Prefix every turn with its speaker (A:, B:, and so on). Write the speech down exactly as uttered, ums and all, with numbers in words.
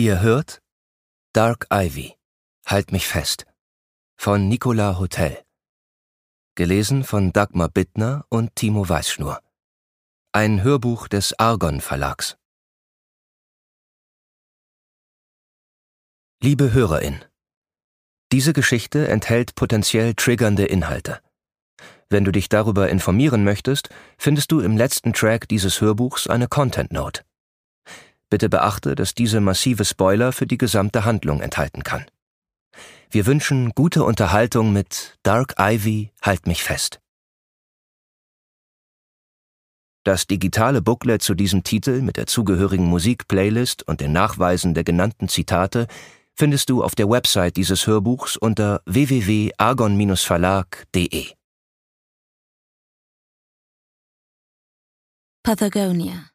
A: Ihr hört Dark Ivy, Halt mich fest von Nicolas Hotel. Gelesen von Dagmar Bittner und Timo Weißschnur. Ein Hörbuch des Argon Verlags. Liebe Hörerin, diese Geschichte enthält potenziell triggernde Inhalte. Wenn du dich darüber informieren möchtest, findest du im letzten Track dieses Hörbuchs eine Content Note. Bitte beachte, dass diese massive Spoiler für die gesamte Handlung enthalten kann. Wir wünschen gute Unterhaltung mit Dark Ivy, Halt mich fest. Das digitale Booklet zu diesem Titel mit der zugehörigen Musikplaylist und den Nachweisen der genannten Zitate findest du auf der Website dieses Hörbuchs unter w w w punkt argon verlag punkt de.
B: Patagonia.